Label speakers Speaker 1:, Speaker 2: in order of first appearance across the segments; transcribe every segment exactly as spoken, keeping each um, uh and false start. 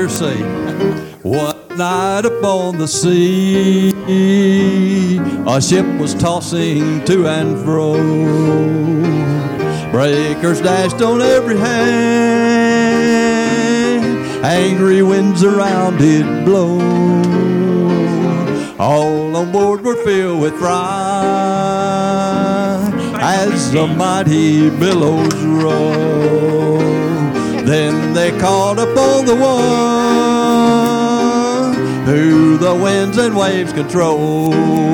Speaker 1: here say, one night upon the sea, a ship was tossing to and fro. Breakers dashed on every hand, angry winds around did blow. All on board were filled with fright as the mighty billows roll. Then they called upon the one who the winds and waves control.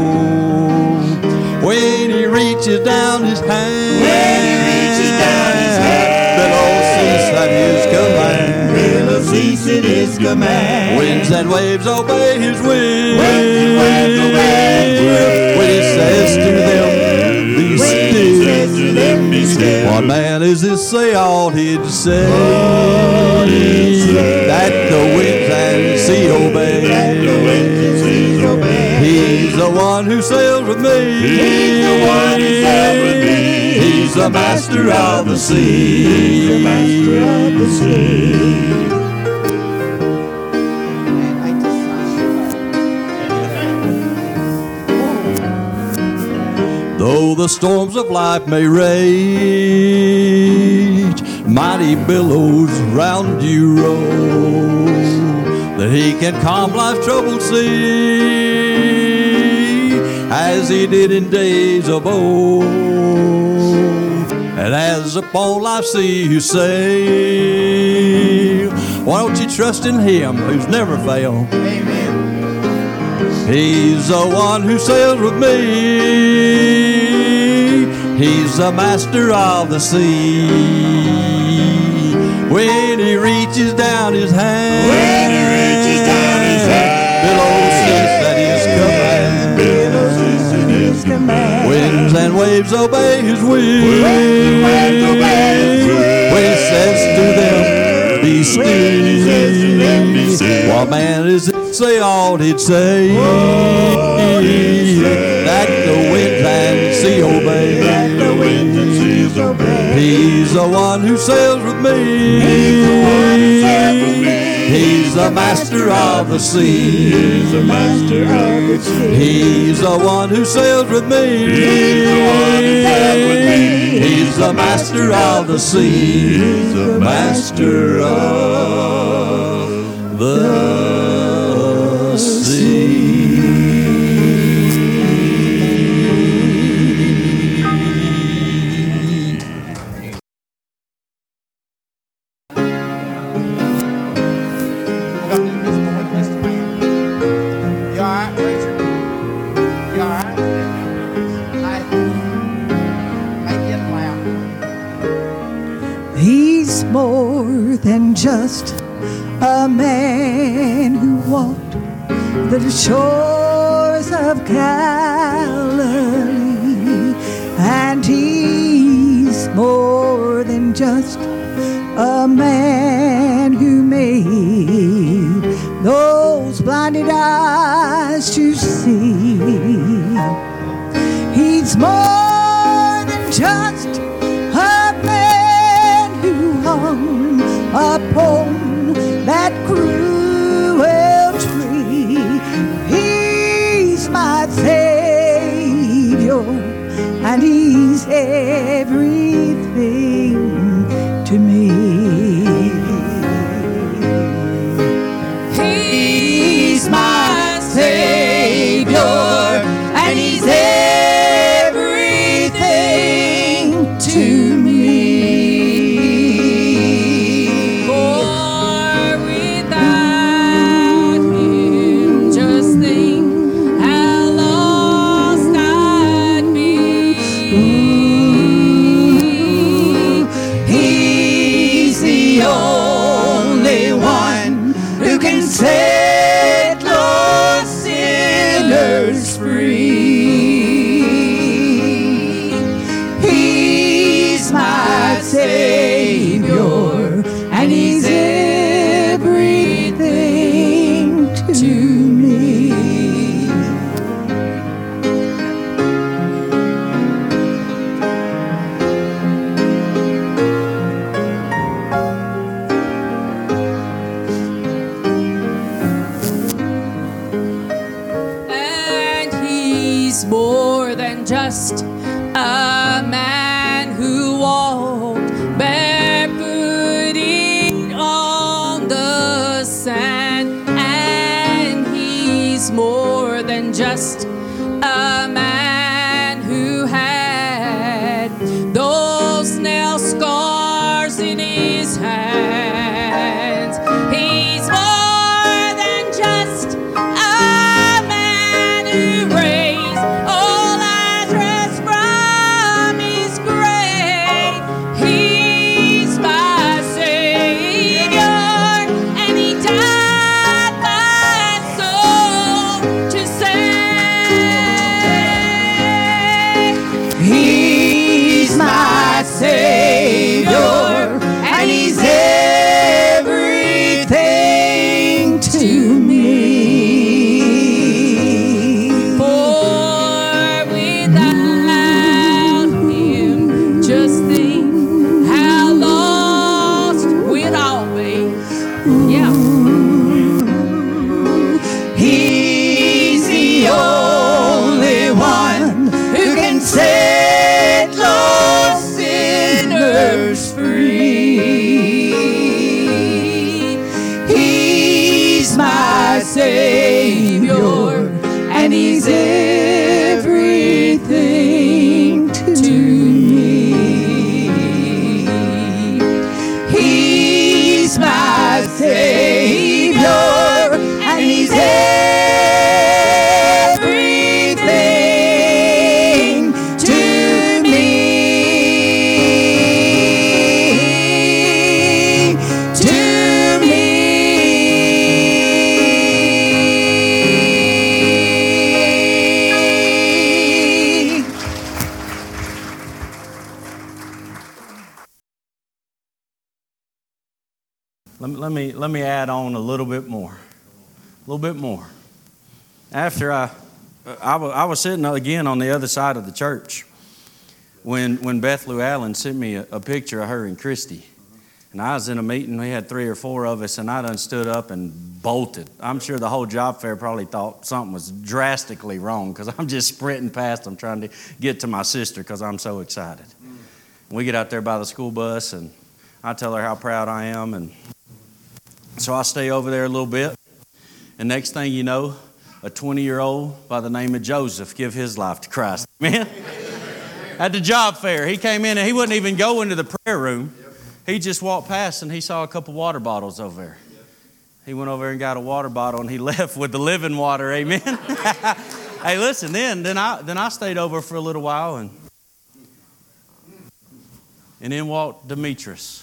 Speaker 1: When he reaches down his hand,
Speaker 2: when he reaches down his hand,
Speaker 1: billows cease at his command.
Speaker 2: Billows cease at his command.
Speaker 1: Winds and waves obey his will.
Speaker 2: Winds and waves obey his will.
Speaker 1: When he says to them, be
Speaker 2: When
Speaker 1: still.
Speaker 2: he says to them, be still.
Speaker 1: What man is this? Say all he'd say.
Speaker 2: All he'd say.
Speaker 1: That the winds and sea obey.
Speaker 2: That the winds and seas obey.
Speaker 1: He's the one who sails with me.
Speaker 2: He's the one who sails with me.
Speaker 1: He's the master of the sea.
Speaker 2: He's the master of the sea.
Speaker 1: Though the storms of life may rage, mighty billows round you roll, that he can calm life's troubled sea, as he did in days of old. And as upon life's sea you sail, why don't you trust in him who's never failed?
Speaker 2: Amen.
Speaker 1: He's the one who sails with me. He's the master of the sea. When he reaches down his hand,
Speaker 2: When he reaches down his hand,
Speaker 1: billows cease at his command.
Speaker 2: billows cease at his command.
Speaker 1: Winds and waves obey his will.
Speaker 2: Winds and waves obey his will.
Speaker 1: When he says to them, be still.
Speaker 2: When he says to them, be still.
Speaker 1: What man is it? Say all he'd say.
Speaker 2: All he'd say.
Speaker 1: That the winds and sea obey.
Speaker 2: That the winds and seas obey.
Speaker 1: He's the one who sails with me.
Speaker 2: He's the one who sails with me.
Speaker 1: He's the master of the sea.
Speaker 2: He's the master of the sea.
Speaker 1: He's the one who sails with me.
Speaker 2: He's the one who sails with me.
Speaker 1: He's the master of the sea.
Speaker 2: He's the
Speaker 1: master of the sea.
Speaker 2: You all right, Rachel? You all right? Nice. Make it loud.
Speaker 3: He's more than just a man who walked the shores of Galilee, and he's more than just a man who made those blinded eyes to see. He's more than just a man who hung upon that cruel tree. He's my Savior, and he's everything to me. He's my Savior, and he's everything to me.
Speaker 4: For without him, just think how lost I'd be. more than just a man who walked barefooted on the sand. And he's more than just a man who had those nail scars in his hands. He's more than just a man who raised old Lazarus from his grave. He's my Savior, and he died my soul to save.
Speaker 3: He's my Savior, and he's everything to me.
Speaker 4: For without him, just think how lost we'd all be. Yeah.
Speaker 3: He's the only one who can set lost sinners free. He's my Savior, and he's everything to me. He's my Savior, and he's everything to me. To me.
Speaker 5: Let me, let me let me add on a little bit more, a little bit more. After I, I, wa- I was sitting again on the other side of the church when when Beth Lou Allen sent me a, a picture of her and Christy, and I was in a meeting. We had three or four of us, and I done stood up and bolted. I'm sure the whole job fair probably thought something was drastically wrong because I'm just sprinting past them trying to get to my sister because I'm so excited. We get out there by the school bus, and I tell her how proud I am, and so I stay over there a little bit, and next thing you know, a twenty-year-old by the name of Joseph give his life to Christ. Man, at the job fair, he came in and he wouldn't even go into the prayer room. He just walked past and he saw a couple water bottles over there. He went over there and got a water bottle and he left with the living water. Amen. Hey, listen, then then I then I stayed over for a little while, and and then walked Demetrius.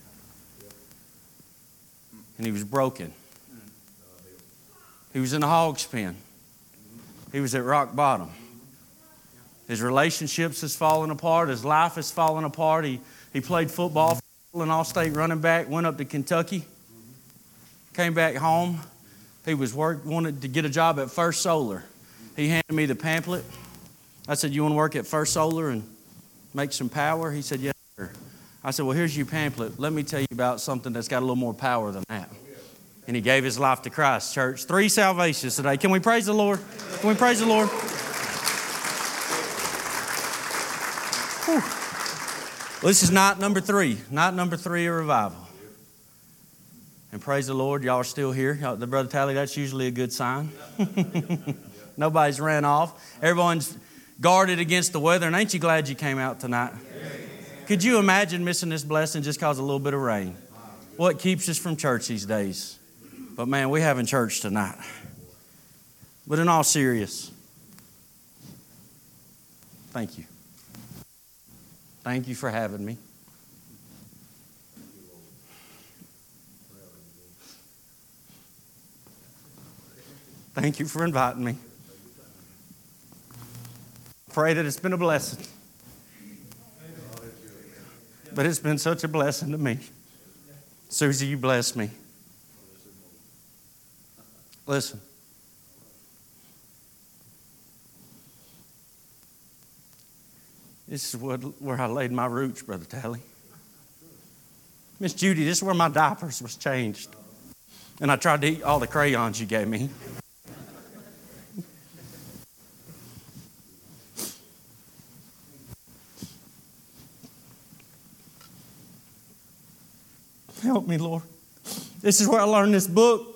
Speaker 5: And he was broken. He was in a hog's pen. He was at rock bottom. His relationships has fallen apart. His life has fallen apart. He, he played football for an all-state running back, went up to Kentucky, came back home. He was work, wanted to get a job at First Solar. He handed me the pamphlet. I said, "You want to work at First Solar and make some power?" He said, "Yes, sir." I said, "Well, here's your pamphlet. Let me tell you about something that's got a little more power than that." And he gave his life to Christ, church. Three salvations today. Can we praise the Lord? Can we praise the Lord? Whew. Well, this is night number three. Night number three of revival. And praise the Lord, y'all are still here. Y'all, the Brother Tally, that's usually a good sign. Nobody's ran off. Everyone's guarded against the weather. And ain't you glad you came out tonight? Could you imagine missing this blessing just because of a little bit of rain? What keeps us from church these days? But man, we're having church tonight. But in all serious, thank you. Thank you for having me. Thank you for inviting me. Pray that it's been a blessing. But it's been such a blessing to me. Susie, you bless me. Listen. This is what, where I laid my roots, Brother Tally. Miss Judy, this is where my diapers was changed. And I tried to eat all the crayons you gave me. help me, Lord. This is where I learned this book.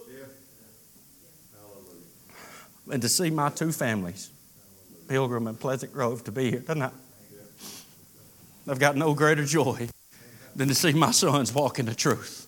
Speaker 5: And to see my two families, Pilgrim and Pleasant Grove, to be here tonight. I've got no greater joy than to see my sons walk in the truth.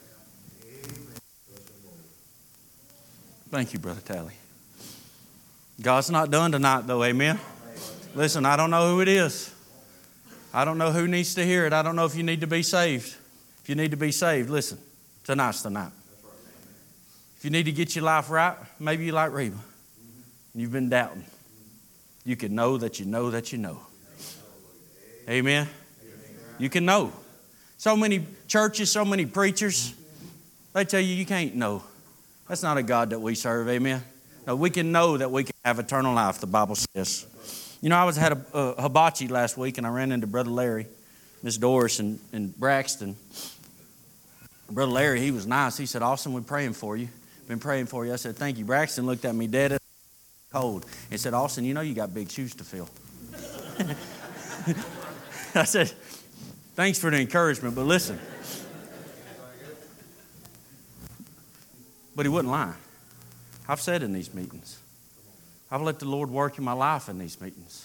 Speaker 5: Thank you, Brother Tally. God's not done tonight, though, amen? Listen, I don't know who it is. I don't know who needs to hear it. I don't know if you need to be saved. If you need to be saved, listen, tonight's the night. If you need to get your life right, maybe you like Reba. And you've been doubting. You can know that you know that you know. Amen? You can know. So many churches, so many preachers, they tell you you can't know. That's not a God that we serve, amen? No, we can know that we can have eternal life, the Bible says. You know, I was had a, a hibachi last week, and I ran into Brother Larry, Miss Doris, and, and Braxton. Brother Larry, he was nice. He said, Austin, we're praying for you. Been praying for you. I said, thank you. Braxton looked at me dead cold and said, Austin, you know you got big shoes to fill. I said, thanks for the encouragement, but listen. But he wasn't lying. I've said in these meetings, I've let the Lord work in my life in these meetings.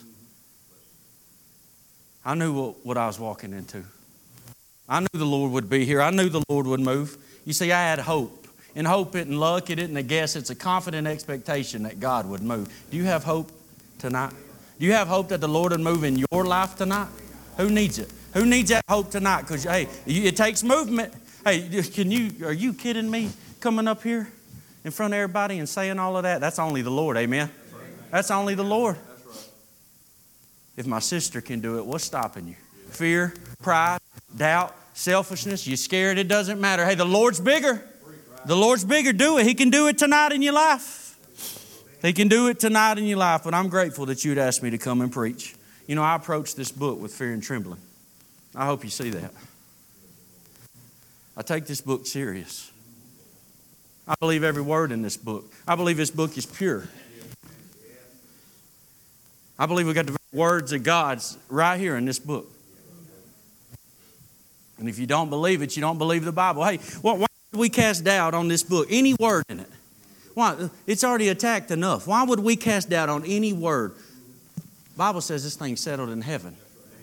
Speaker 5: I knew what, what I was walking into. I knew the Lord would be here. I knew the Lord would move. You see, I had hope. And hope isn't luck, it isn't a guess, it's a confident expectation that God would move. Do you have hope tonight? Do you have hope that the Lord would move in your life tonight? Who needs it? Who needs that hope tonight? Because, hey, it takes movement. Hey, can you, are you kidding me coming up here in front of everybody and saying all of that? That's only the Lord, amen? That's only the Lord. If my sister can do it, what's stopping you? Fear, pride, doubt, selfishness, you scared, it doesn't matter. Hey, the Lord's bigger. The Lord's bigger. Do it. He can do it tonight in your life. He can do it tonight in your life. But I'm grateful that you'd asked me to come and preach. You know, I approached this book with fear and trembling. I hope you see that. I take this book serious. I believe every word in this book. I believe this book is pure. I believe we got the words of God right here in this book. And if you don't believe it, you don't believe the Bible. Hey, what? Why would we cast doubt on this book? Any word in it? Why? It's already attacked enough. Why would we cast doubt on any word? The Bible says this thing's settled in heaven.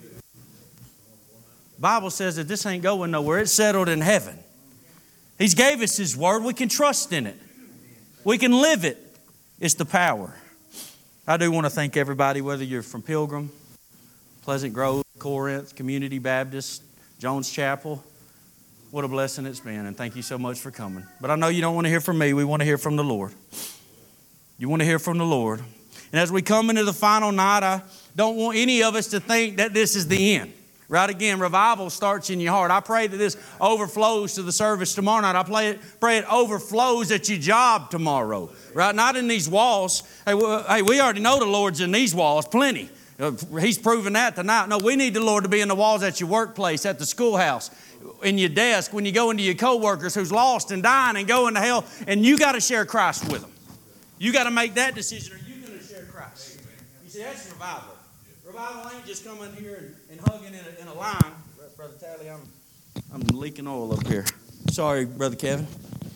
Speaker 5: The Bible says that this ain't going nowhere. It's settled in heaven. He's gave us His word. We can trust in it. We can live it. It's the power. I do want to thank everybody, whether you're from Pilgrim, Pleasant Grove, Corinth, Community Baptist, Jones Chapel. What a blessing it's been, and thank you so much for coming. But I know you don't want to hear from me. We want to hear from the Lord. You want to hear from the Lord. And as we come into the final night, I don't want any of us to think that this is the end. Right again, revival starts in your heart. I pray that this overflows to the service tomorrow night. I pray it, pray it overflows at your job tomorrow. Right? Not in these walls. Hey, hey, we already know the Lord's in these walls, plenty. He's proven that tonight. No, we need the Lord to be in the walls at your workplace, at the schoolhouse, in your desk, when you go into your coworkers who's lost and dying and going to hell, and you got to share Christ with them. You got to make that decision. Are you going to share Christ? You see, that's revival. Revival ain't just coming here and, and hugging in a, in a line. Brother Tally, I'm, I'm leaking oil up here. Sorry, Brother Kevin.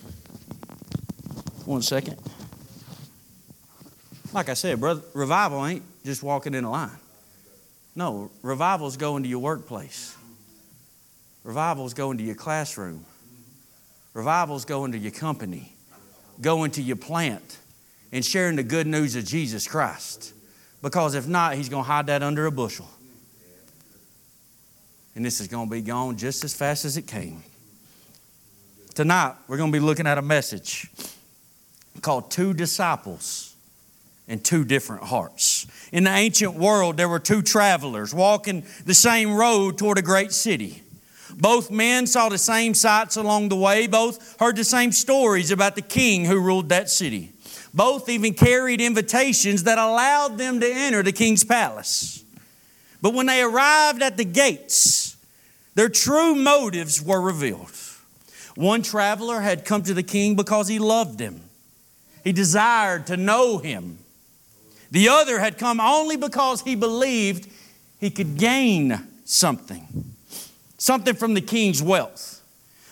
Speaker 5: One second. Like I said, brother, revival ain't just walking in a line. No, revival's going to your workplace. Revival's going to your classroom. Revival's going to your company. Going to your plant and sharing the good news of Jesus Christ. Because if not, He's going to hide that under a bushel. And this is going to be gone just as fast as it came. Tonight, we're going to be looking at a message called Two Disciples and Two Different Hearts. In the ancient world, there were two travelers walking the same road toward a great city. Both men saw the same sights along the way. Both heard the same stories about the king who ruled that city. Both even carried invitations that allowed them to enter the king's palace. But when they arrived at the gates, their true motives were revealed. One traveler had come to the king because he loved him. He desired to know him. The other had come only because he believed he could gain something. Something from the king's wealth.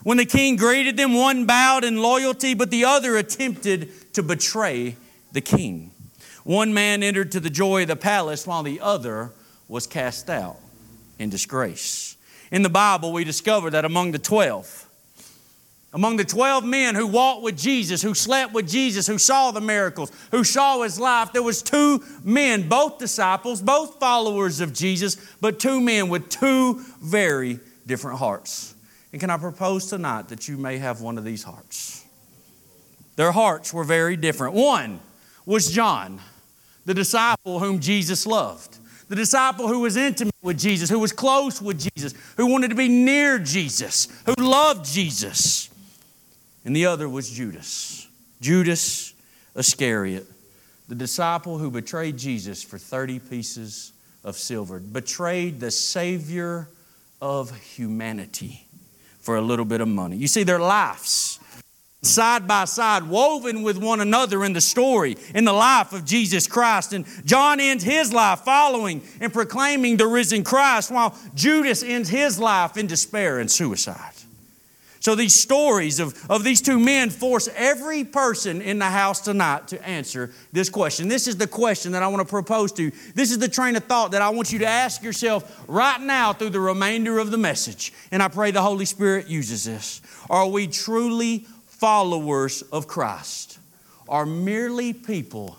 Speaker 5: When the king greeted them, one bowed in loyalty, but the other attempted to betray the king. One man entered to the joy of the palace, while the other was cast out in disgrace. In the Bible, we discover that among the twelve, among the twelve men who walked with Jesus, who slept with Jesus, who saw the miracles, who saw His life, there was two men, both disciples, both followers of Jesus, but two men with two very different hearts. And can I propose tonight that you may have one of these hearts? Their hearts were very different. One was John, the disciple whom Jesus loved. The disciple who was intimate with Jesus, who was close with Jesus, who wanted to be near Jesus, who loved Jesus. And the other was Judas. Judas Iscariot, the disciple who betrayed Jesus for thirty pieces of silver, betrayed the Savior of humanity for a little bit of money. You see, their lives, side by side, woven with one another in the story, in the life of Jesus Christ. And John ends his life following and proclaiming the risen Christ, while Judas ends his life in despair and suicide. So these stories of, of these two men force every person in the house tonight to answer this question. This is the question that I want to propose to you. This is the train of thought that I want you to ask yourself right now through the remainder of the message. And I pray the Holy Spirit uses this. Are we truly followers of Christ, or merely people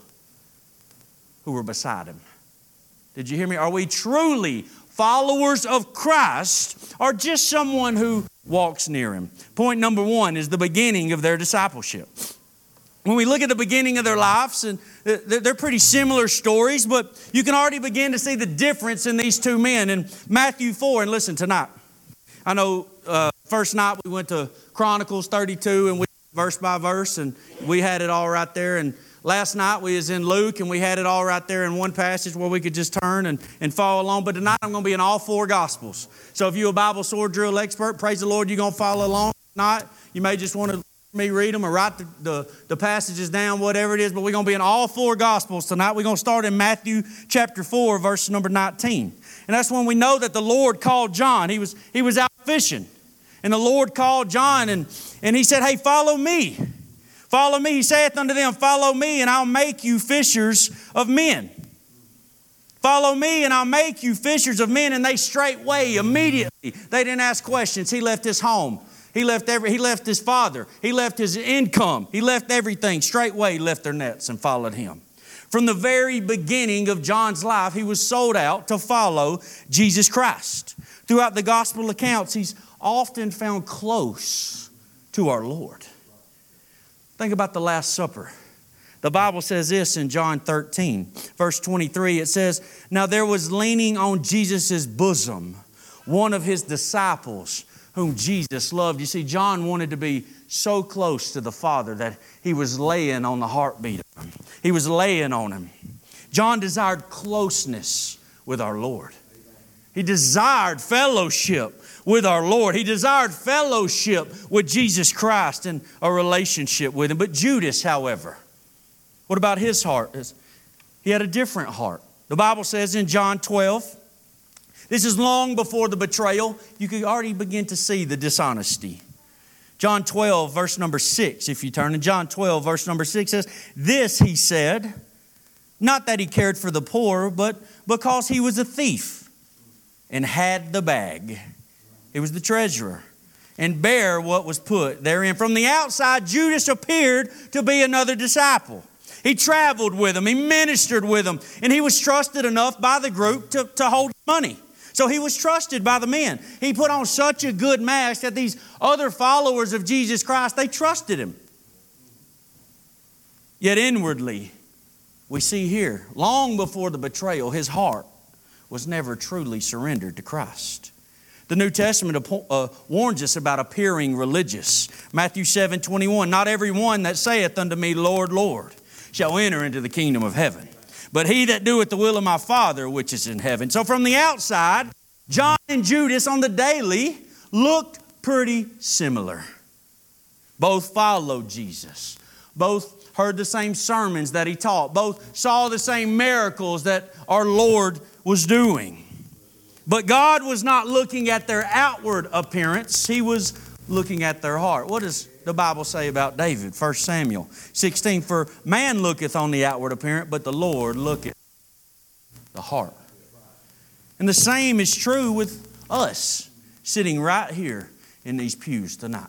Speaker 5: who were beside Him? Did you hear me? Are we truly followers of Christ, or just someone who walks near Him? Point number one is the beginning of their discipleship. When we look at the beginning of their lives, and they're pretty similar stories, but you can already begin to see the difference in these two men. In Matthew four, and listen tonight, I know uh, first night we went to Chronicles thirty-two, and we verse by verse, and we had it all right there. And last night we was in Luke, and we had it all right there in one passage where we could just turn and, and follow along. But tonight I'm going to be in all four Gospels. So if you're a Bible sword drill expert, praise the Lord, you're going to follow along tonight. You may just want to me read them or write the, the, the passages down, whatever it is. But we're going to be in all four Gospels tonight. We're going to start in Matthew chapter four, verse number nineteen. And that's when we know that the Lord called John. He was, he was out fishing. And the Lord called John, and, and He said, hey, follow me. Follow me. He saith unto them, follow me, and I'll make you fishers of men. Follow me, and I'll make you fishers of men. And they straightway, immediately, they didn't ask questions. He left his home. He left every. He left his father. He left his income. He left everything. Straightway left their nets and followed Him. From the very beginning of John's life, he was sold out to follow Jesus Christ. Throughout the gospel accounts, he's often found close to our Lord. Think about the Last Supper. The Bible says this in John thirteen, verse twenty-three. It says, now there was leaning on Jesus' bosom one of His disciples whom Jesus loved. You see, John wanted to be so close to the Father that he was laying on the heartbeat of Him. He was laying on Him. John desired closeness with our Lord. He desired fellowship with our Lord. He desired fellowship with Jesus Christ and a relationship with Him. But Judas, however, what about his heart? He had a different heart. The Bible says in John twelve, this is long before the betrayal. You could already begin to see the dishonesty. John twelve, verse number six, if you turn to John twelve, verse number six says, this He said, not that He cared for the poor, but because He was a thief and had the bag. He was the treasurer, and bare what was put therein. From the outside, Judas appeared to be another disciple. He traveled with them, he ministered with them, and he was trusted enough by the group to, to hold money. So he was trusted by the men. He put on such a good mask that these other followers of Jesus Christ, they trusted him. Yet inwardly, we see here, long before the betrayal, his heart was never truly surrendered to Christ. The New Testament uh, warns us about appearing religious. Matthew seven twenty-one, not every one that saith unto me, Lord, Lord, shall enter into the kingdom of heaven, but he that doeth the will of my Father which is in heaven. So from the outside, John and Judas on the daily looked pretty similar. Both followed Jesus. Both heard the same sermons that He taught. Both saw the same miracles that our Lord was doing. But God was not looking at their outward appearance. He was looking at their heart. What does the Bible say about David? First Samuel sixteen, for man looketh on the outward appearance, but the Lord looketh the heart. And the same is true with us sitting right here in these pews tonight.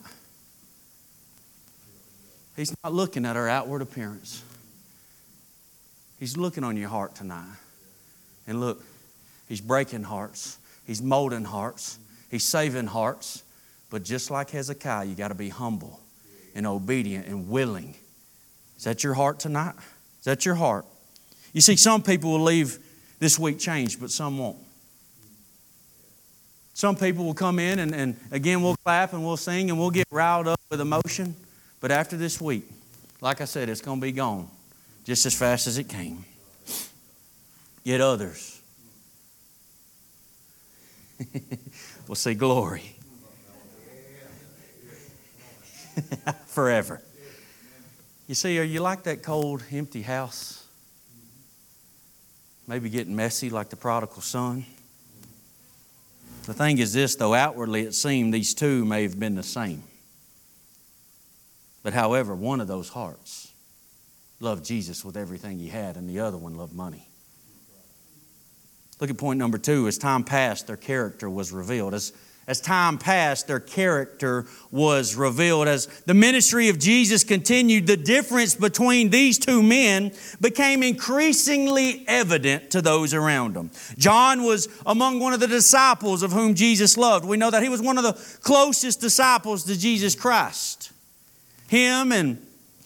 Speaker 5: He's not looking at our outward appearance. He's looking on your heart tonight. And look, He's breaking hearts. He's molding hearts. He's saving hearts. But just like Hezekiah, you got to be humble and obedient and willing. Is that your heart tonight? Is that your heart? You see, some people will leave this week changed, but some won't. Some people will come in and, and again, we'll clap and we'll sing and we'll get riled up with emotion. But after this week, like I said, it's going to be gone just as fast as it came. Yet others will see glory forever. You see, are you like that cold, empty house? Maybe getting messy like the prodigal son? The thing is this, though, outwardly it seemed these two may have been the same. But however, one of those hearts loved Jesus with everything he had, and the other one loved money. Look at point number two. As time passed, their character was revealed. As, as time passed, their character was revealed. As the ministry of Jesus continued, the difference between these two men became increasingly evident to those around them. John was among one of the disciples of whom Jesus loved. We know that he was one of the closest disciples to Jesus Christ. Him and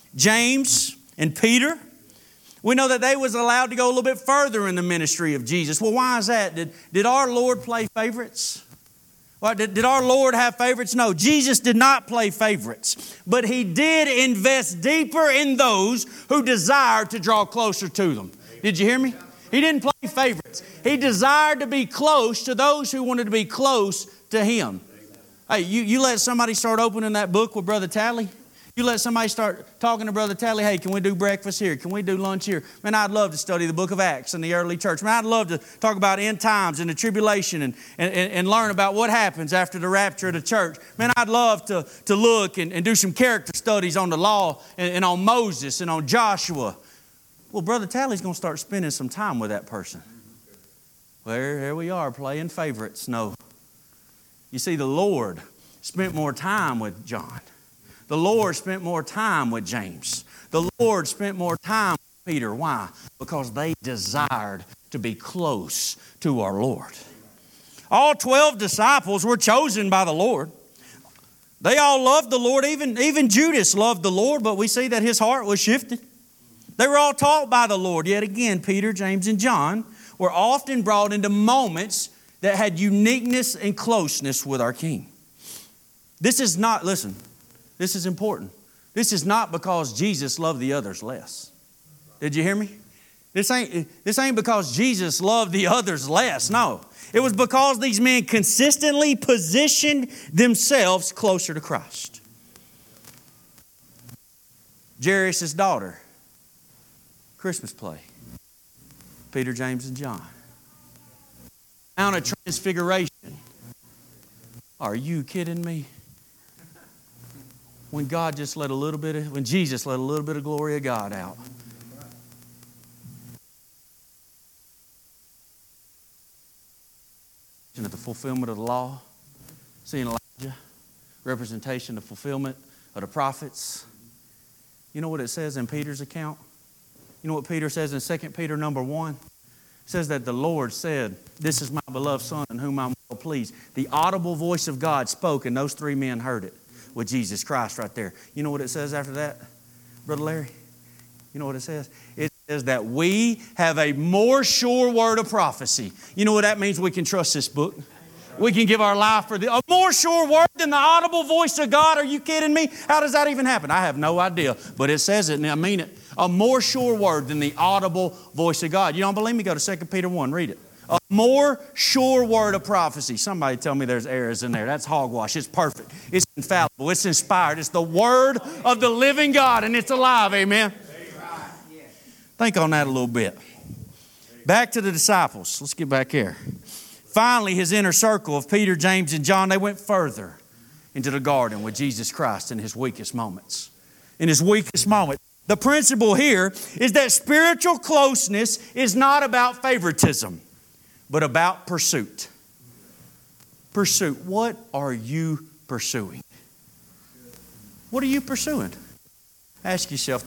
Speaker 5: James and Peter, we know that they was allowed to go a little bit further in the ministry of Jesus. Well, why is that? Did, did our Lord play favorites? Well, did, did our Lord have favorites? No, Jesus did not play favorites. But He did invest deeper in those who desired to draw closer to them. Did you hear me? He didn't play favorites. He desired to be close to those who wanted to be close to Him. Hey, you, you let somebody start opening that book with Brother Talley. You let somebody start talking to Brother Talley, hey, can we do breakfast here? Can we do lunch here? Man, I'd love to study the book of Acts and the early church. Man, I'd love to talk about end times and the tribulation and, and, and learn about what happens after the rapture of the church. Man, I'd love to, to look and, and do some character studies on the law and, and on Moses and on Joshua. Well, Brother Talley's going to start spending some time with that person. Well, here we are playing favorites. No. You see, the Lord spent more time with John. The Lord spent more time with James. The Lord spent more time with Peter. Why? Because they desired to be close to our Lord. All twelve disciples were chosen by the Lord. They all loved the Lord. Even, even Judas loved the Lord, but we see that his heart was shifted. They were all taught by the Lord. Yet again, Peter, James, and John were often brought into moments that had uniqueness and closeness with our King. This is not, listen, this is important. This is not because Jesus loved the others less. Did you hear me? This ain't, this ain't because Jesus loved the others less. No. It was because these men consistently positioned themselves closer to Christ. Jairus' daughter, Christmas play. Peter, James, and John. Mount of Transfiguration. Are you kidding me? When God just let a little bit of, when Jesus let a little bit of glory of God out. Of the fulfillment of the law, seeing Elijah, representation of fulfillment of the prophets. You know what it says in Peter's account? You know what Peter says in Second Peter number one? It says that the Lord said, "This is my beloved Son in whom I'm well pleased." The audible voice of God spoke, and those three men heard it with Jesus Christ right there. You know what it says after that, Brother Larry? You know what it says? It says that we have a more sure word of prophecy. You know what that means? We can trust this book. We can give our life for the, a more sure word than the audible voice of God. Are you kidding me? How does that even happen? I have no idea, but it says it and I mean it. A more sure word than the audible voice of God. You don't believe me? Go to Second Peter one, read it. A more sure word of prophecy. Somebody tell me there's errors in there. That's hogwash. It's perfect. It's infallible. It's inspired. It's the word of the living God, and it's alive. Amen? Think on that a little bit. Back to the disciples. Let's get back here. Finally, his inner circle of Peter, James, and John, they went further into the garden with Jesus Christ in His weakest moments. In His weakest moment. The principle here is that spiritual closeness is not about favoritism, but about pursuit. Pursuit. What are you pursuing? What are you pursuing? Ask yourself.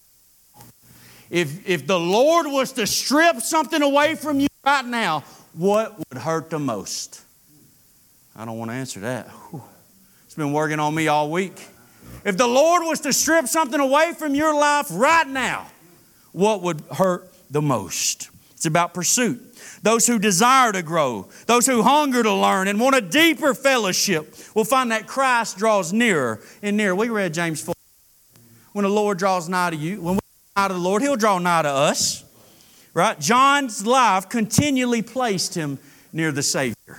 Speaker 5: If, if the Lord was to strip something away from you right now, what would hurt the most? I don't want to answer that. Whew. It's been working on me all week. If the Lord was to strip something away from your life right now, what would hurt the most? It's about pursuit. Those who desire to grow, those who hunger to learn and want a deeper fellowship will find that Christ draws nearer and nearer. We read James four. When the Lord draws nigh to you, when we draw nigh to the Lord, He'll draw nigh to us. Right? John's life continually placed him near the Savior.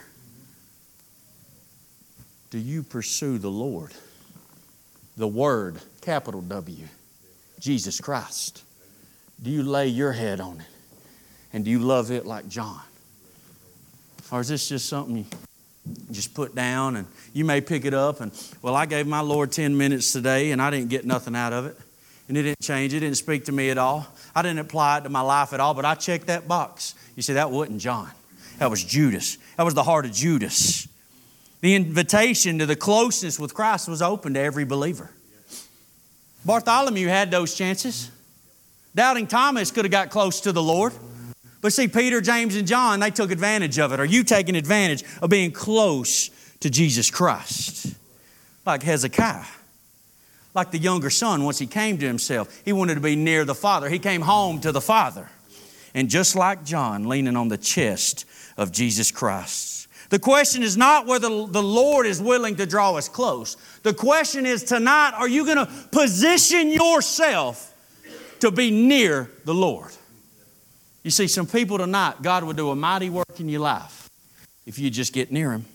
Speaker 5: Do you pursue the Lord? The Word, capital W, Jesus Christ. Do you lay your head on it? And do you love it like John? Or is this just something you just put down and you may pick it up and, well, I gave my Lord ten minutes today and I didn't get nothing out of it. And it didn't change. It didn't speak to me at all. I didn't apply it to my life at all, but I checked that box. You see, that wasn't John. That was Judas. That was the heart of Judas. The invitation to the closeness with Christ was open to every believer. Bartholomew had those chances. Doubting Thomas could have got close to the Lord. But see, Peter, James, and John, they took advantage of it. Are you taking advantage of being close to Jesus Christ? Like Hezekiah. Like the younger son, once he came to himself, he wanted to be near the Father. He came home to the Father. And just like John, leaning on the chest of Jesus Christ. The question is not whether the Lord is willing to draw us close. The question is tonight, are you going to position yourself to be near the Lord? You see, some people tonight, God will do a mighty work in your life if you just get near Him.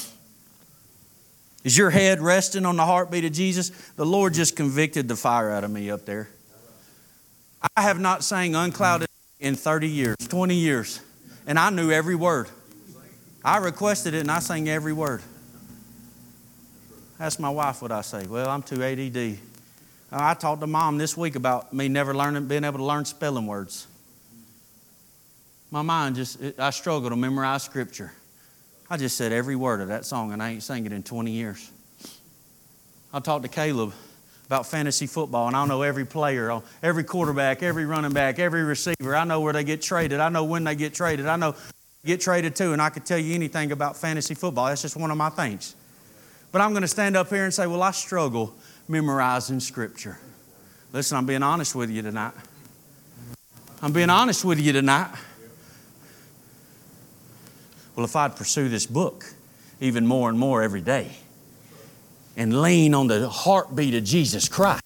Speaker 5: Is your head resting on the heartbeat of Jesus? The Lord just convicted the fire out of me up there. I have not sang Unclouded in thirty years, twenty years, and I knew every word. I requested it and I sang every word. Ask my wife what I say. Well, I'm too A D D. I talked to Mom this week about me never learning, being able to learn spelling words. My mind just, it, I struggle to memorize Scripture. I just said every word of that song and I ain't sang it in twenty years. I talked to Caleb about fantasy football and I know every player, every quarterback, every running back, every receiver. I know where they get traded. I know when they get traded. I know get traded to, and I could tell you anything about fantasy football. That's just one of my things. But I'm going to stand up here and say, well, I struggle memorizing Scripture. Listen, I'm being honest with you tonight. I'm being honest with you tonight. Well, if I'd pursue this book even more and more every day and lean on the heartbeat of Jesus Christ,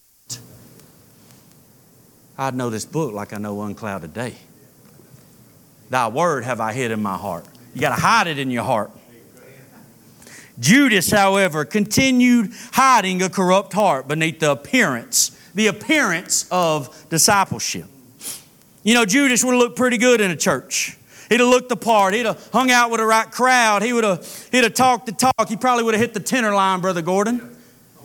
Speaker 5: I'd know this book like I know Unclouded Day. Thy word have I hid in my heart. You got to hide it in your heart. Judas, however, continued hiding a corrupt heart beneath the appearance, the appearance of discipleship. You know, Judas would have looked pretty good in a church. He'd have looked the part. He'd have hung out with the right crowd. He would have, he'd have talked the talk. He probably would have hit the tenor line, Brother Gordon.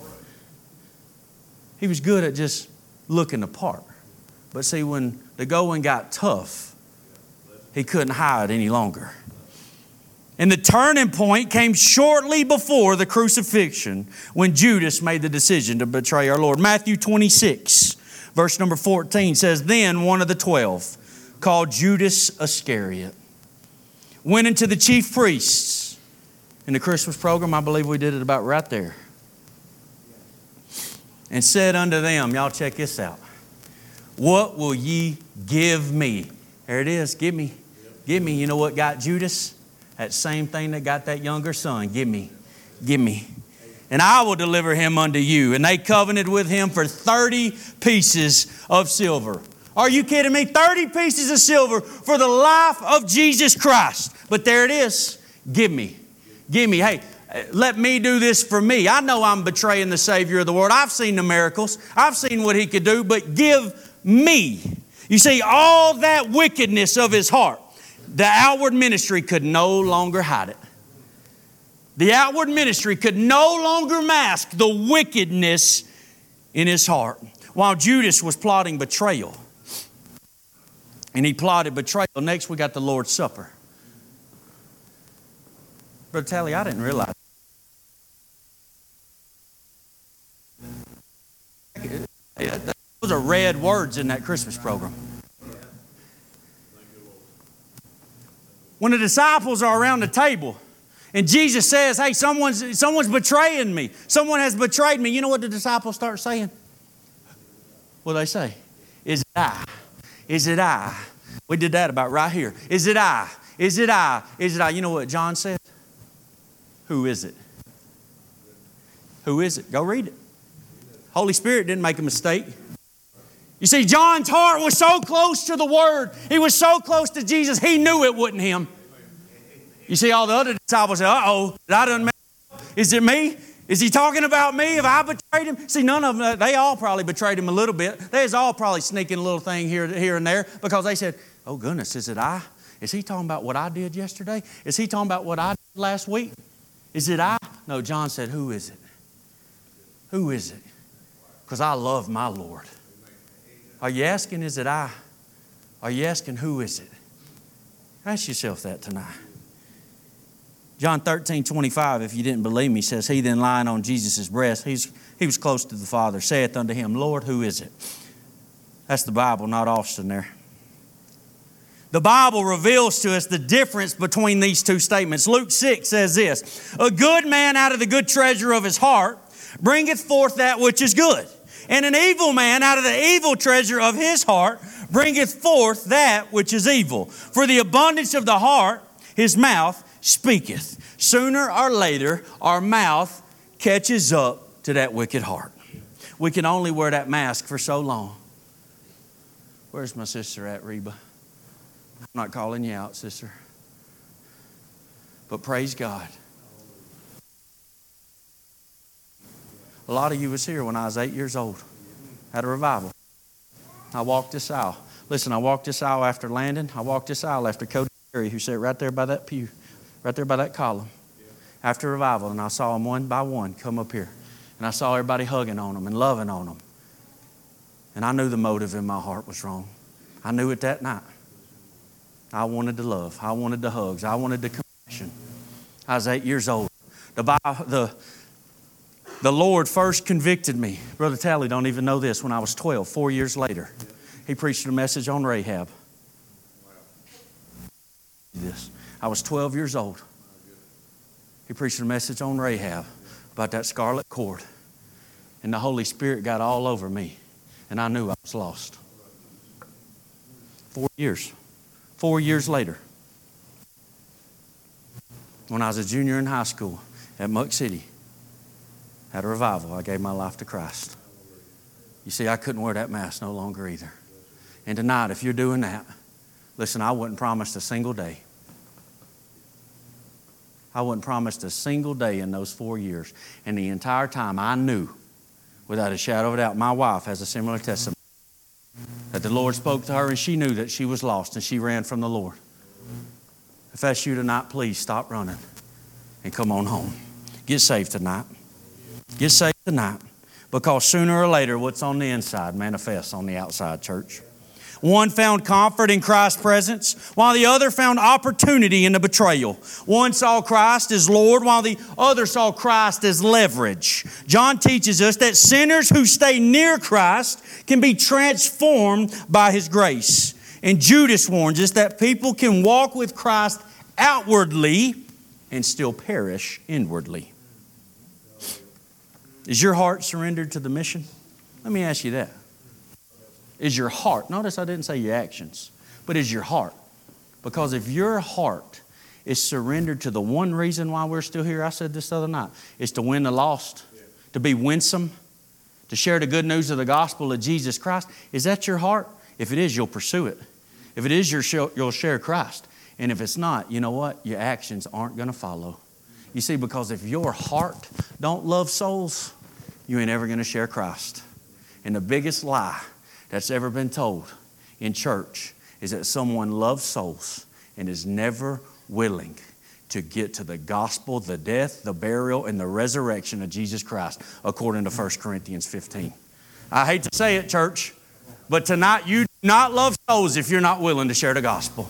Speaker 5: He was good at just looking the part. But see, when the going got tough, he couldn't hide any longer. And the turning point came shortly before the crucifixion when Judas made the decision to betray our Lord. Matthew twenty-six, verse number fourteen says, then one of the twelve, called Judas Iscariot, went into the chief priests. In the Christmas program, I believe we did it about right there. And said unto them, y'all check this out. What will ye give me? There it is, give me. Give me. You know what got Judas? That same thing that got that younger son. Give me. Give me. And I will deliver him unto you. And they covenanted with him for thirty pieces of silver. Are you kidding me? thirty pieces of silver for the life of Jesus Christ. But there it is. Give me. Give me. Hey, let me do this for me. I know I'm betraying the Savior of the world. I've seen the miracles. I've seen what He could do. But give me. You see, all that wickedness of his heart, the outward ministry could no longer hide it. The outward ministry could no longer mask the wickedness in his heart. While Judas was plotting betrayal, and he plotted betrayal, next we got the Lord's Supper. Brother Tally, I didn't realize. Those are red words in that Christmas program. When the disciples are around the table, and Jesus says, hey, someone's, someone's betraying me. Someone has betrayed me. You know what the disciples start saying? What do they say? Is it I? Is it I? We did that about right here. Is it I? Is it I? Is it I? You know what John said? Who is it? Who is it? Go read it. Holy Spirit didn't make a mistake. You see, John's heart was so close to the Word. He was so close to Jesus, he knew it wasn't him. You see, all the other disciples say, uh-oh, did I done mess up? Is it me? Is he talking about me? Have I betrayed him? See, none of them, they all probably betrayed him a little bit. They was all probably sneaking a little thing here, here and there because they said, oh goodness, is it I? Is he talking about what I did yesterday? Is he talking about what I did last week? Is it I? No, John said, who is it? Who is it? Because I love my Lord. Are you asking, is it I? Are you asking, who is it? Ask yourself that tonight. John thirteen twenty-five, if you didn't believe me, says, he then lying on Jesus' breast, he's, he was close to the Father, saith unto him, Lord, who is it? That's the Bible, not Austin there. The Bible reveals to us the difference between these two statements. Luke six says this, a good man out of the good treasure of his heart bringeth forth that which is good. And an evil man out of the evil treasure of his heart bringeth forth that which is evil. For the abundance of the heart, his mouth speaketh. Sooner or later, our mouth catches up to that wicked heart. We can only wear that mask for so long. Where's my sister at, Reba? I'm not calling you out, sister. But praise God. A lot of you was here when I was eight years old at a revival. I walked this aisle. Listen, I walked this aisle after Landon. I walked this aisle after Cody Perry, who sat right there by that pew, right there by that column, after revival. And I saw them one by one come up here. And I saw everybody hugging on them and loving on them. And I knew the motive in my heart was wrong. I knew it that night. I wanted the love. I wanted the hugs. I wanted the compassion. I was eight years old. The Bible, the The Lord first convicted me. Brother Tally don't even know this. When I was twelve, four years later, he preached a message on Rahab. This. I was twelve years old. He preached a message on Rahab about that scarlet cord. And the Holy Spirit got all over me. And I knew I was lost. Four years. Four years later, when I was a junior in high school at Muck City, at a revival, I gave my life to Christ. You see, I couldn't wear that mask no longer either. And tonight, if you're doing that, listen, I wasn't promised a single day. I wasn't promised a single day in those four years. And the entire time I knew, without a shadow of a doubt, my wife has a similar testimony, that the Lord spoke to her and she knew that she was lost and she ran from the Lord. If that's you tonight, please stop running and come on home. Get saved tonight. Get saved tonight, because sooner or later what's on the inside manifests on the outside, church. One found comfort in Christ's presence, while the other found opportunity in the betrayal. One saw Christ as Lord, while the other saw Christ as leverage. John teaches us that sinners who stay near Christ can be transformed by His grace. And Judas warns us that people can walk with Christ outwardly and still perish inwardly. Is your heart surrendered to the mission? Let me ask you that. Is your heart, notice I didn't say your actions, but is your heart? Because if your heart is surrendered to the one reason why we're still here, I said this the other night, is to win the lost, to be winsome, to share the good news of the gospel of Jesus Christ. Is that your heart? If it is, you'll pursue it. If it is, you'll share Christ. And if it's not, you know what? Your actions aren't going to follow. You see, because if your heart don't love souls, you ain't ever going to share Christ. And the biggest lie that's ever been told in church is that someone loves souls and is never willing to get to the gospel, the death, the burial, and the resurrection of Jesus Christ, according to First Corinthians fifteen. I hate to say it, church, but tonight you do not love souls if you're not willing to share the gospel.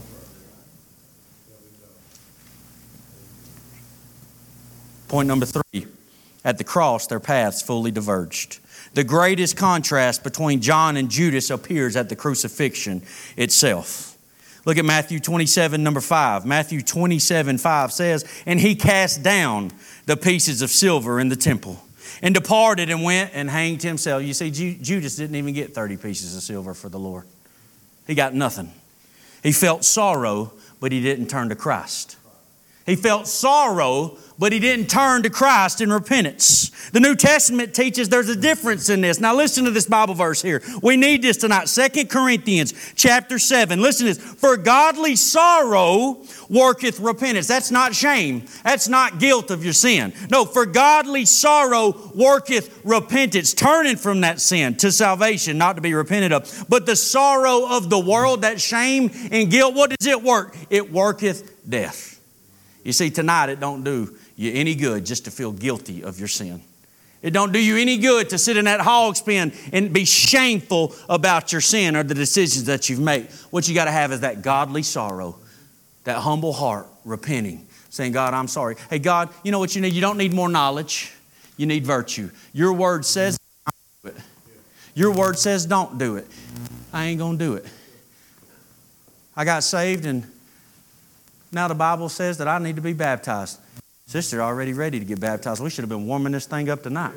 Speaker 5: Point number three, at the cross, their paths fully diverged. The greatest contrast between John and Judas appears at the crucifixion itself. Look at Matthew twenty-seven, number five. Matthew twenty-seven, five says, "And he cast down the pieces of silver in the temple and departed and went and hanged himself." You see, Judas didn't even get thirty pieces of silver for the Lord. He got nothing. He felt sorrow, but he didn't turn to Christ. He felt sorrow, but he didn't turn to Christ in repentance. The New Testament teaches there's a difference in this. Now listen to this Bible verse here. We need this tonight. Second Corinthians chapter seven. Listen to this. "For godly sorrow worketh repentance." That's not shame. That's not guilt of your sin. No, for godly sorrow worketh repentance. Turning from that sin to salvation, not to be repented of. But the sorrow of the world, that shame and guilt, what does it work? It worketh death. You see, tonight it don't do you any good just to feel guilty of your sin. It don't do you any good to sit in that hog's pen and be shameful about your sin or the decisions that you've made. What you got to have is that godly sorrow, that humble heart, repenting, saying, "God, I'm sorry." Hey, God, you know what you need? You don't need more knowledge. You need virtue. Your word says don't do it. Your word says don't do it. I ain't going to do it. I got saved and now the Bible says that I need to be baptized. Sister, already ready to get baptized. We should have been warming this thing up tonight.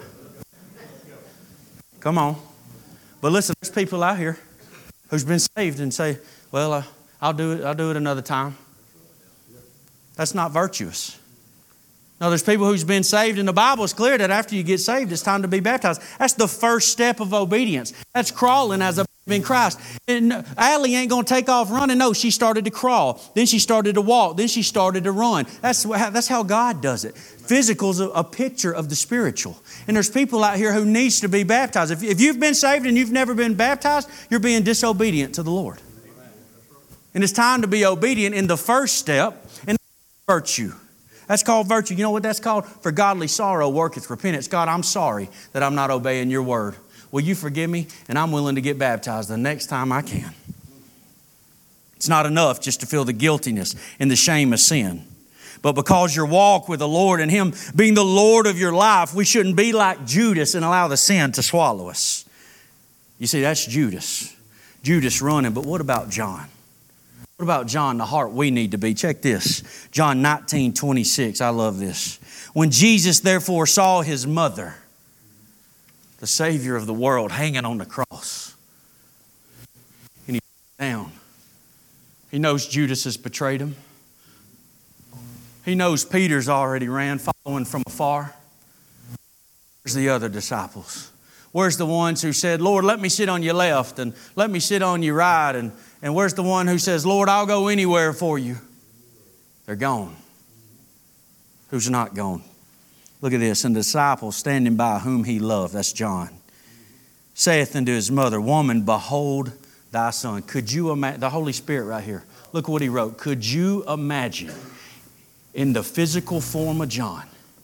Speaker 5: Come on. But listen, there's people out here who's been saved and say, "Well, uh, I'll do it. I'll do it another time." That's not virtuous. No, there's people who's been saved, and the Bible is clear that after you get saved, it's time to be baptized. That's the first step of obedience. That's crawling as a in Christ. And Allie ain't going to take off running. No, she started to crawl. Then she started to walk. Then she started to run. That's how, that's how God does it. Physical is a, a picture of the spiritual. And there's people out here who needs to be baptized. If, if you've been saved and you've never been baptized, you're being disobedient to the Lord. And it's time to be obedient in the first step, and virtue. That's called virtue. You know what that's called? "For godly sorrow worketh repentance." God, I'm sorry that I'm not obeying your word. Will you forgive me? And I'm willing to get baptized the next time I can. It's not enough just to feel the guiltiness and the shame of sin. But because your walk with the Lord and Him being the Lord of your life, we shouldn't be like Judas and allow the sin to swallow us. You see, that's Judas. Judas running. But what about John? What about John, the heart we need to be? Check this. John nineteen, twenty-six. I love this. "When Jesus therefore saw His mother," the Savior of the world, hanging on the cross, and he down. He knows Judas has betrayed him. He knows Peter's already ran, following from afar. Where's the other disciples? Where's the ones who said, "Lord, let me sit on your left and let me sit on your right"? And, and where's the one who says, "Lord, I'll go anywhere for you"? They're gone. Who's not gone? Look at this. "And the disciple standing by whom he loved," that's John, "saith unto his mother, Woman, behold thy son." Could you imagine? The Holy Spirit right here. Look what he wrote. Could you imagine in the physical form of John?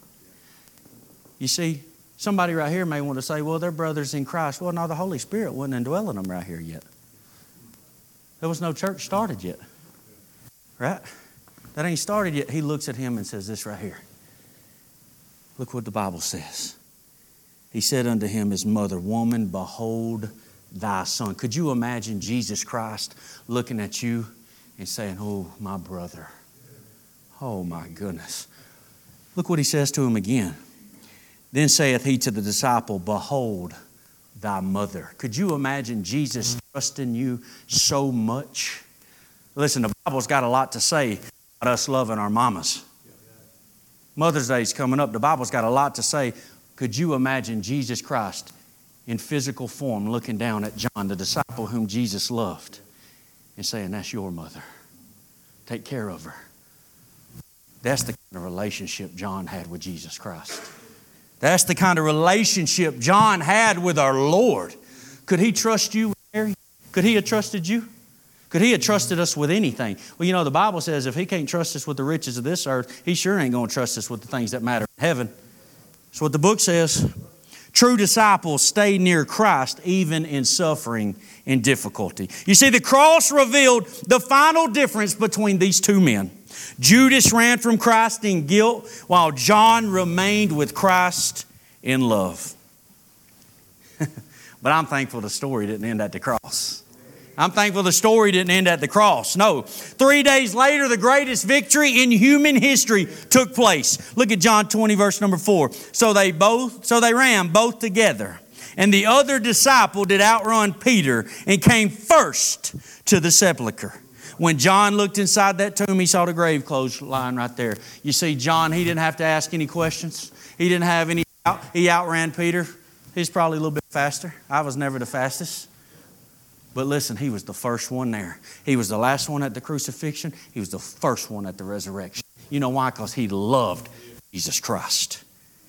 Speaker 5: You see, somebody right here may want to say, "Well, they're brothers in Christ." Well, no, the Holy Spirit wasn't indwelling them right here yet. There was no church started yet. Right? That ain't started yet. He looks at him and says this right here. Look what the Bible says. He said unto him, his mother, "Woman, behold thy son." Could you imagine Jesus Christ looking at you and saying, "Oh, my brother. Oh, my goodness." Look what he says to him again. "Then saith he to the disciple, Behold thy mother." Could you imagine Jesus trusting you so much? Listen, the Bible's got a lot to say about us loving our mamas. Mother's Day's coming up. The Bible's got a lot to say. Could you imagine Jesus Christ in physical form looking down at John, the disciple whom Jesus loved, and saying, "That's your mother. Take care of her." That's the kind of relationship John had with Jesus Christ. That's the kind of relationship John had with our Lord. Could he trust you, Mary? Could he have trusted you? Could He have trusted us with anything? Well, you know, the Bible says if He can't trust us with the riches of this earth, He sure ain't going to trust us with the things that matter in heaven. That's what the book says. True disciples stay near Christ even in suffering and difficulty. You see, the cross revealed the final difference between these two men. Judas ran from Christ in guilt, while John remained with Christ in love. But I'm thankful the story didn't end at the cross. I'm thankful the story didn't end at the cross. No. Three days later, the greatest victory in human history took place. Look at John twenty, verse number four. So they both, so they ran both together. And the other disciple did outrun Peter and came first to the sepulchre. When John looked inside that tomb, he saw the grave clothes lying right there. You see, John, he didn't have to ask any questions. He didn't have any doubt. He outran Peter. He's probably a little bit faster. I was never the fastest. But listen, he was the first one there. He was the last one at the crucifixion. He was the first one at the resurrection. You know why? Because he loved Jesus Christ.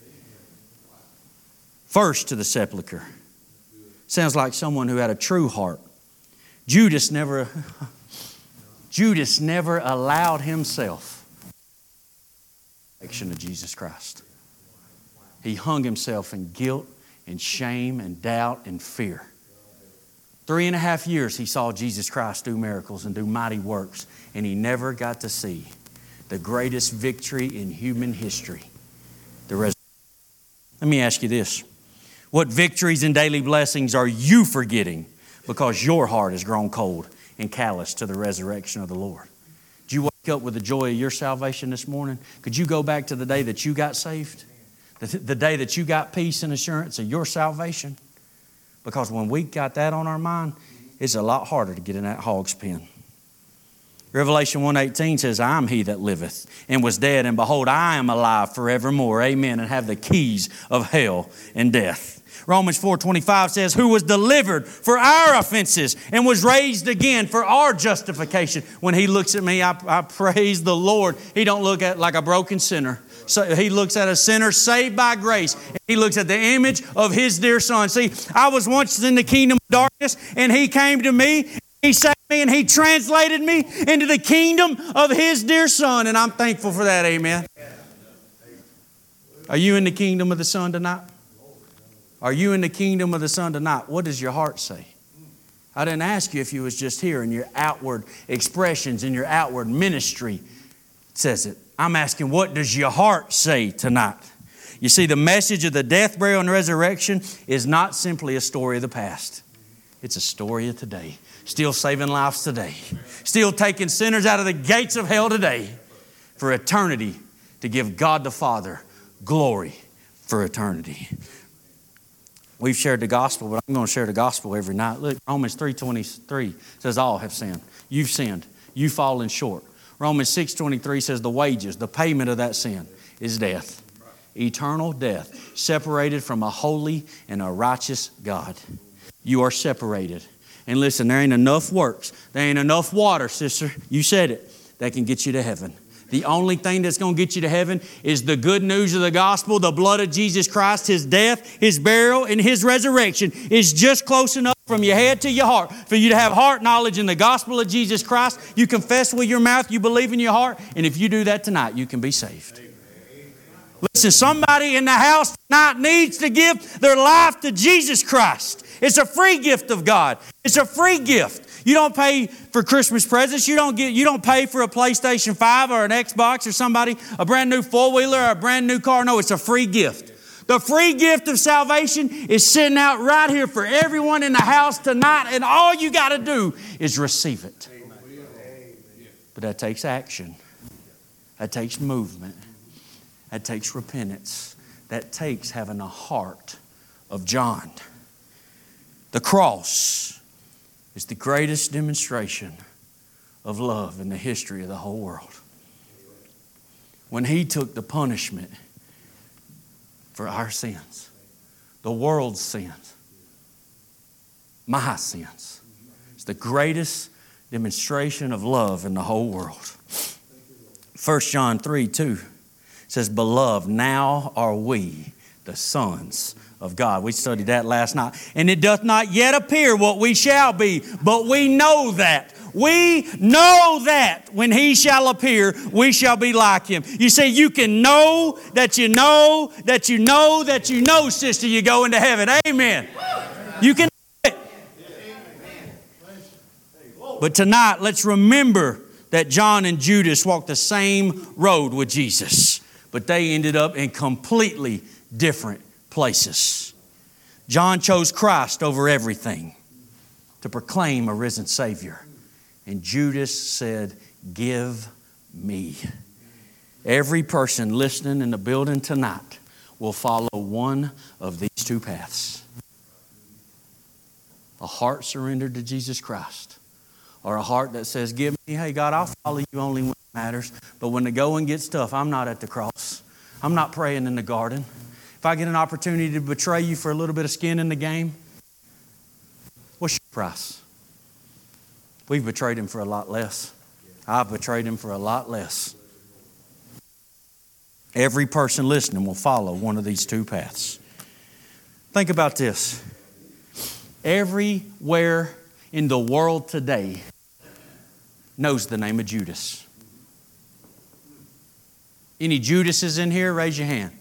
Speaker 5: First to the sepulchre. Sounds like someone who had a true heart. Judas never, Judas never allowed himself the resurrection of Jesus Christ. He hung himself in guilt and shame and doubt and fear. Three and a half years he saw Jesus Christ do miracles and do mighty works, and he never got to see the greatest victory in human history, the resurrection. Let me ask you this. What victories and daily blessings are you forgetting because your heart has grown cold and callous to the resurrection of the Lord? Did you wake up with the joy of your salvation this morning? Could you go back to the day that you got saved? The, the day that you got peace and assurance of your salvation? Because when we got that on our mind, it's a lot harder to get in that hog's pen. Revelation one eighteen says, I am he that liveth and was dead, and behold, I am alive forevermore. Amen. And have the keys of hell and death. Romans four twenty-five says, who was delivered for our offenses and was raised again for our justification. When he looks at me, I, I praise the Lord. He don't look at like a broken sinner. So he looks at a sinner saved by grace. He looks at the image of His dear Son. See, I was once in the kingdom of darkness, and He came to me, He saved me, and He translated me into the kingdom of His dear Son. And I'm thankful for that, amen. Are you in the kingdom of the Son tonight? Are you in the kingdom of the Son tonight? What does your heart say? I didn't ask you if you was just here and your outward expressions and your outward ministry says it. I'm asking, what does your heart say tonight? You see, the message of the death, burial, and resurrection is not simply a story of the past. It's a story of today. Still saving lives today. Still taking sinners out of the gates of hell today for eternity, to give God the Father glory for eternity. We've shared the gospel, but I'm going to share the gospel every night. Look, Romans three twenty-three says all have sinned. You've sinned. You've fallen short. Romans six twenty-three says the wages, the payment of that sin is death. Eternal death. Separated from a holy and a righteous God. You are separated. And listen, there ain't enough works. There ain't enough water, sister. You said it. That can get you to heaven. The only thing that's going to get you to heaven is the good news of the gospel, the blood of Jesus Christ, His death, His burial, and His resurrection is just close enough from your head to your heart for you to have heart knowledge in the gospel of Jesus Christ. You confess with your mouth, you believe in your heart, and if you do that tonight, you can be saved. Listen, somebody in the house tonight needs to give their life to Jesus Christ. It's a free gift of God. It's a free gift. You don't pay for Christmas presents. You don't get. You don't pay for a PlayStation five or an Xbox or somebody, a brand new four-wheeler or a brand new car. No, it's a free gift. The free gift of salvation is sitting out right here for everyone in the house tonight, and all you got to do is receive it. But that takes action. That takes movement. That takes repentance. That takes having a heart of John. The cross is the greatest demonstration of love in the history of the whole world. When He took the punishment for our sins, the world's sins, my sins, it's the greatest demonstration of love in the whole world. First John three two says, beloved, now are we the sons of God. We studied that last night. And it doth not yet appear what we shall be, but we know that We know that when He shall appear, we shall be like Him. You see, you can know that you know that you know that you know, sister, you go into heaven. Amen. You can know it. But tonight, let's remember that John and Judas walked the same road with Jesus, but they ended up in completely different places. John chose Christ over everything to proclaim a risen Savior. And Judas said, give me. Every person listening in the building tonight will follow one of these two paths. A heart surrendered to Jesus Christ, or a heart that says, give me, hey God, I'll follow you only when it matters. But when the going gets tough, I'm not at the cross. I'm not praying in the garden. If I get an opportunity to betray you for a little bit of skin in the game, what's your price? We've betrayed Him for a lot less. I've betrayed Him for a lot less. Every person listening will follow one of these two paths. Think about this. Everywhere in the world today knows the name of Judas. Any Judases in here? Raise your hand.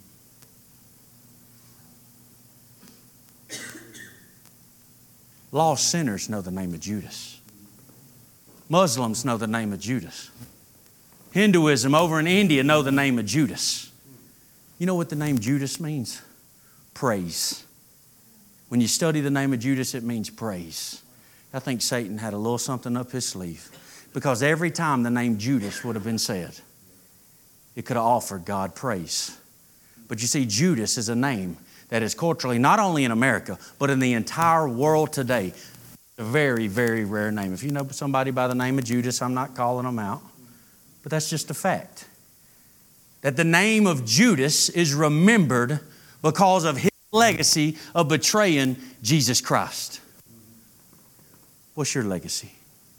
Speaker 5: Lost sinners know the name of Judas. Muslims know the name of Judas. Hinduism over in India know the name of Judas. You know what the name Judas means? Praise. When you study the name of Judas, it means praise. I think Satan had a little something up his sleeve, because every time the name Judas would have been said, it could have offered God praise. But you see, Judas is a name that is culturally, not only in America, but in the entire world today, a very, very rare name. If you know somebody by the name of Judas, I'm not calling them out, but that's just a fact. That the name of Judas is remembered because of his legacy of betraying Jesus Christ. What's your legacy?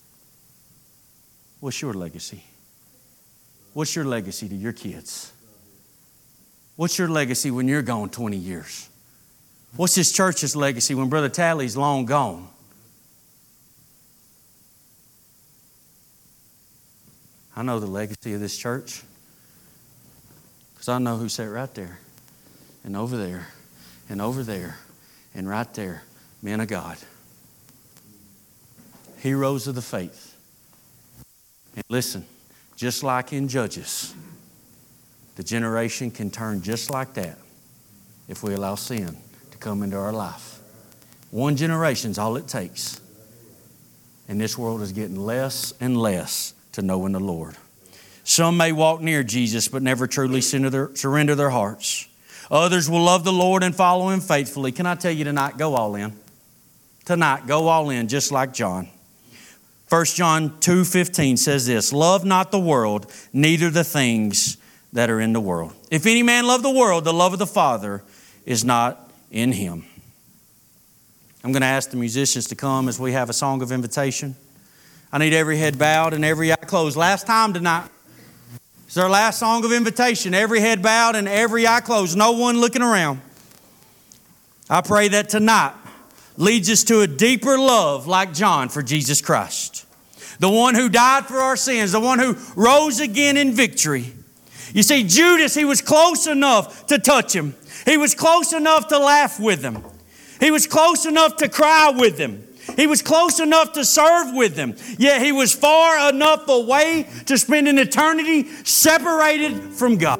Speaker 5: What's your legacy? What's your legacy to your kids? What's your legacy when you're gone twenty years? What's this church's legacy when Brother Talley's long gone? I know the legacy of this church because I know who sat right there and over there and over there and right there. Men of God. Heroes of the faith. And listen, just like in Judges, the generation can turn just like that if we allow sin to come into our life. One generation's all it takes. And this world is getting less and less to knowing the Lord. Some may walk near Jesus but never truly surrender their hearts. Others will love the Lord and follow Him faithfully. Can I tell you tonight, go all in. Tonight, go all in just like John. First John two fifteen says this, love not the world, neither the things that are in the world. If any man love the world, the love of the Father is not in him. I'm going to ask the musicians to come as we have a song of invitation. I need every head bowed and every eye closed. Last time tonight. It's our last song of invitation. Every head bowed and every eye closed. No one looking around. I pray that tonight leads us to a deeper love like John for Jesus Christ. The one who died for our sins. The one who rose again in victory. You see, Judas, he was close enough to touch Him. He was close enough to laugh with Him. He was close enough to cry with Him. He was close enough to serve with Him. Yet he was far enough away to spend an eternity separated from God.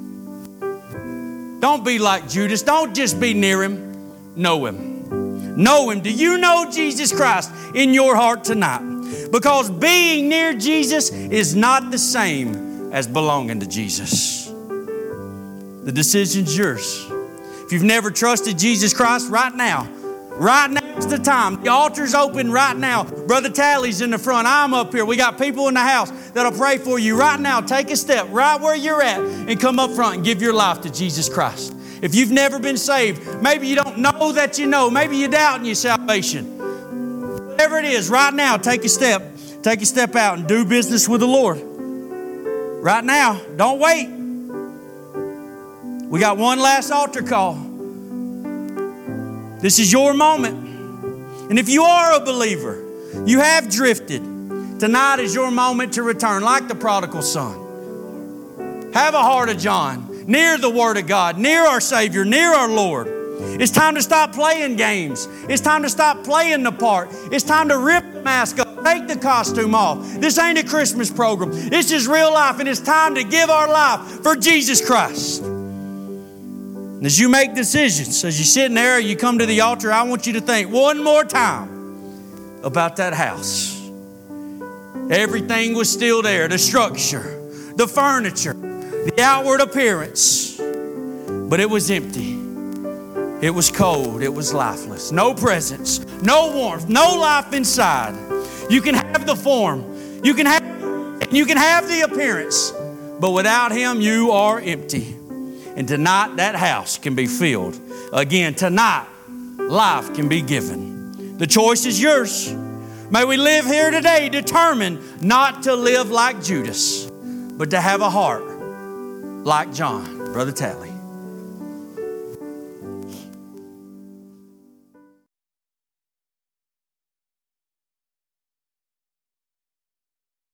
Speaker 5: Don't be like Judas. Don't just be near Him. Know Him. Know Him. Do you know Jesus Christ in your heart tonight? Because being near Jesus is not the same as belonging to Jesus. The decision's yours. If you've never trusted Jesus Christ, right now, right now is the time. The altar's open right now. Brother Talley's in the front. I'm up here. We got people in the house that'll pray for you right now. Take a step right where you're at and come up front and give your life to Jesus Christ. If you've never been saved, maybe you don't know that you know. Maybe you doubt in your salvation. Whatever it is, right now, take a step. Take a step out and do business with the Lord. Right now. Don't wait. We got one last altar call. This is your moment. And if you are a believer, you have drifted, Tonight is your moment to return, like the prodigal son. Have a heart of John, near the Word of God, near our Savior, near our Lord. It's time to stop playing games. It's time to stop playing the part. It's time to rip the mask up, take the costume off. This ain't a Christmas program. It's just real life, and it's time to give our life for Jesus Christ. And as you make decisions, as you're sitting there, you come to the altar, I want you to think one more time about that house. Everything was still there, the structure, the furniture, the outward appearance, but it was empty. It was cold. It was lifeless. No presence, no warmth, no life inside. You can have the form, you can have, you can have the appearance, but without Him, you are empty. And tonight, that house can be filled. Again, tonight, life can be given. The choice is yours. May we live here today determined not to live like Judas, but to have a heart like John. Brother Tally.